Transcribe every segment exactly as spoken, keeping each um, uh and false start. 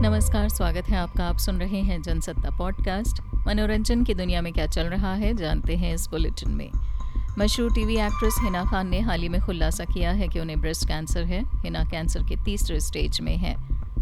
नमस्कार, स्वागत है आपका। आप सुन रहे हैं जनसत्ता पॉडकास्ट। मनोरंजन की दुनिया में क्या चल रहा है जानते हैं इस बुलेटिन में। मशहूर टीवी एक्ट्रेस हिना खान ने हाल ही में खुलासा किया है कि उन्हें ब्रेस्ट कैंसर है। हिना कैंसर के तीसरे स्टेज में है।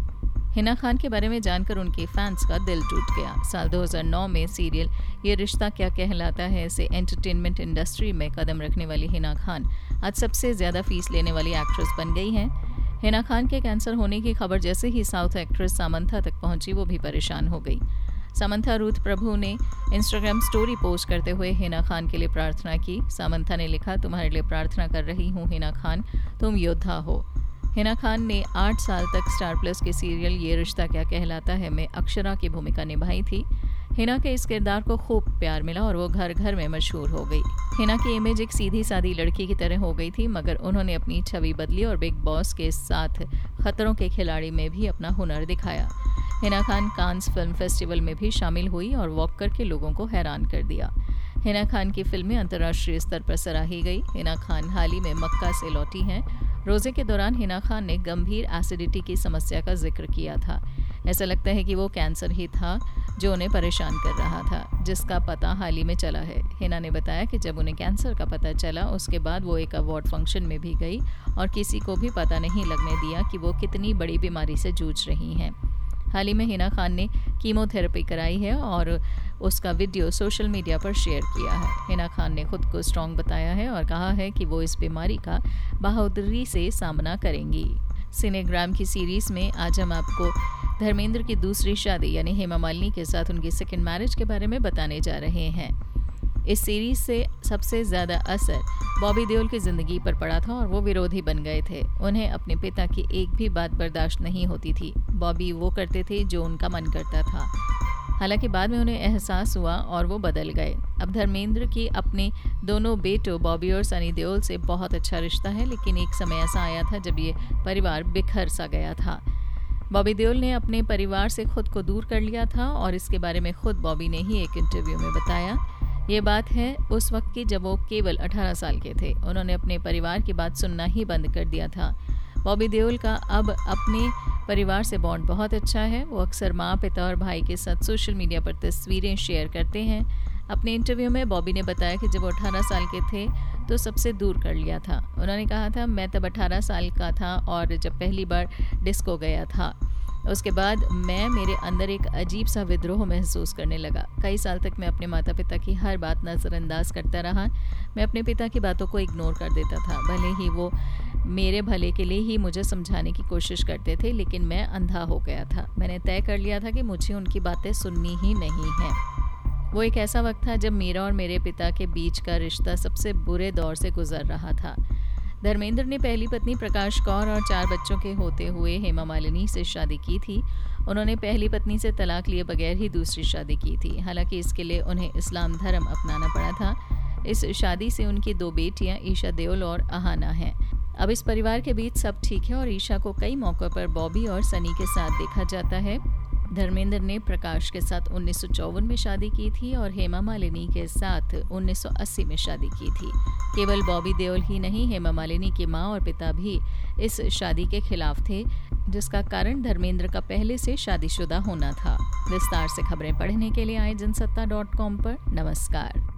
हिना खान के बारे में जानकर उनके फैंस का दिल टूट गया। साल दो हज़ार नौ में सीरियल ये रिश्ता क्या कहलाता है से एंटरटेनमेंट इंडस्ट्री में कदम रखने वाली हिना खान आज सबसे ज़्यादा फीस लेने वाली एक्ट्रेस बन गई हैं। हिना खान के कैंसर होने की खबर जैसे ही साउथ एक्ट्रेस सामंथा तक पहुंची, वो भी परेशान हो गई। सामंथा रूथ प्रभु ने इंस्टाग्राम स्टोरी पोस्ट करते हुए हिना खान के लिए प्रार्थना की। सामंथा ने लिखा, तुम्हारे लिए प्रार्थना कर रही हूँ हिना खान, तुम योद्धा हो। हिना खान ने आठ साल तक स्टार प्लस के सीरियल ये रिश्ता क्या कहलाता है में अक्षरा की भूमिका निभाई थी। हिना के इस किरदार को खूब प्यार मिला और वो घर घर में मशहूर हो गई। हिना की इमेज एक सीधी सादी लड़की की तरह हो गई थी, मगर उन्होंने अपनी छवि बदली और बिग बॉस के साथ खतरों के खिलाड़ी में भी अपना हुनर दिखाया। Hina Khan Cannes film festival में भी शामिल हुई और वॉक करके लोगों को हैरान कर दिया। हिना खान की फिल्में अंतर्राष्ट्रीय स्तर पर सराही गई। हिना खान हाल ही में मक्का से लौटी हैं। रोजे के दौरान हिना खान ने गंभीर एसिडिटी की समस्या का जिक्र किया था। ऐसा लगता है कि वो कैंसर ही था जो उन्हें परेशान कर रहा था, जिसका पता हाल ही में चला है। हिना ने बताया कि जब उन्हें कैंसर का पता चला, उसके बाद वो एक अवार्ड फंक्शन में भी गई और किसी को भी पता नहीं लगने दिया कि वो कितनी बड़ी बीमारी से जूझ रही हैं। हाल ही में हिना खान ने कीमोथेरेपी कराई है और उसका वीडियो सोशल मीडिया पर शेयर किया है। हिना खान ने खुद को स्ट्रॉन्ग बताया है और कहा है कि वो इस बीमारी का बहादुरी से सामना करेंगी। सिनेग्राम की सीरीज़ में आज हम आपको धर्मेंद्र की दूसरी शादी यानी हेमा मालिनी के साथ उनकी सेकंड मैरिज के बारे में बताने जा रहे हैं। इस सीरीज से सबसे ज़्यादा असर बॉबी देओल की ज़िंदगी पर पड़ा था और वो विरोधी बन गए थे। उन्हें अपने पिता की एक भी बात बर्दाश्त नहीं होती थी। बॉबी वो करते थे जो उनका मन करता था। हालांकि बाद में उन्हें एहसास हुआ और वो बदल गए। अब धर्मेंद्र की अपने दोनों बेटों बॉबी और सनी देओल से बहुत अच्छा रिश्ता है, लेकिन एक समय ऐसा आया था जब ये परिवार बिखर सा गया था। बॉबी देओल ने अपने परिवार से खुद को दूर कर लिया था और इसके बारे में खुद बॉबी ने ही एक इंटरव्यू में बताया। ये बात है उस वक्त की जब वो केवल अठारह साल के थे। उन्होंने अपने परिवार की बात सुनना ही बंद कर दिया था। बॉबी देओल का अब अपने परिवार से बॉन्ड बहुत अच्छा है। वो अक्सर माँ, पिता और भाई के साथ सोशल मीडिया पर तस्वीरें शेयर करते हैं। अपने इंटरव्यू में बॉबी ने बताया कि जब वो अठारह साल के थे तो सबसे दूर कर लिया था। उन्होंने कहा था, मैं तब अठारह साल का था और जब पहली बार डिस्को गया था, उसके बाद मैं मेरे अंदर एक अजीब सा विद्रोह महसूस करने लगा। कई साल तक मैं अपने माता पिता की हर बात नज़रअंदाज करता रहा। मैं अपने पिता की बातों को इग्नोर कर देता था, भले ही वो मेरे भले के लिए ही मुझे समझाने की कोशिश करते थे, लेकिन मैं अंधा हो गया था। मैंने तय कर लिया था कि मुझे उनकी बातें सुननी ही नहीं हैं। वो एक ऐसा वक्त था जब मेरा और मेरे पिता के बीच का रिश्ता सबसे बुरे दौर से गुजर रहा था। धर्मेंद्र ने पहली पत्नी प्रकाश कौर और चार बच्चों के होते हुए हेमा मालिनी से शादी की थी। उन्होंने पहली पत्नी से तलाक लिए बगैर ही दूसरी शादी की थी। हालांकि इसके लिए उन्हें इस्लाम धर्म अपनाना पड़ा था। इस शादी से उनकी दो बेटियां ईशा देओल और अहाना हैं। अब इस परिवार के बीच सब ठीक है और ईशा को कई मौक़ों पर बॉबी और सनी के साथ देखा जाता है। धर्मेंद्र ने प्रकाश के साथ उन्नीस सौ चौवन में शादी की थी और हेमा मालिनी के साथ उन्नीस सौ अस्सी में शादी की थी। केवल बॉबी देओल ही नहीं, हेमा मालिनी की मां और पिता भी इस शादी के खिलाफ थे, जिसका कारण धर्मेंद्र का पहले से शादीशुदा होना था। विस्तार से खबरें पढ़ने के लिए आए जनसत्ता डॉट कॉम पर। नमस्कार।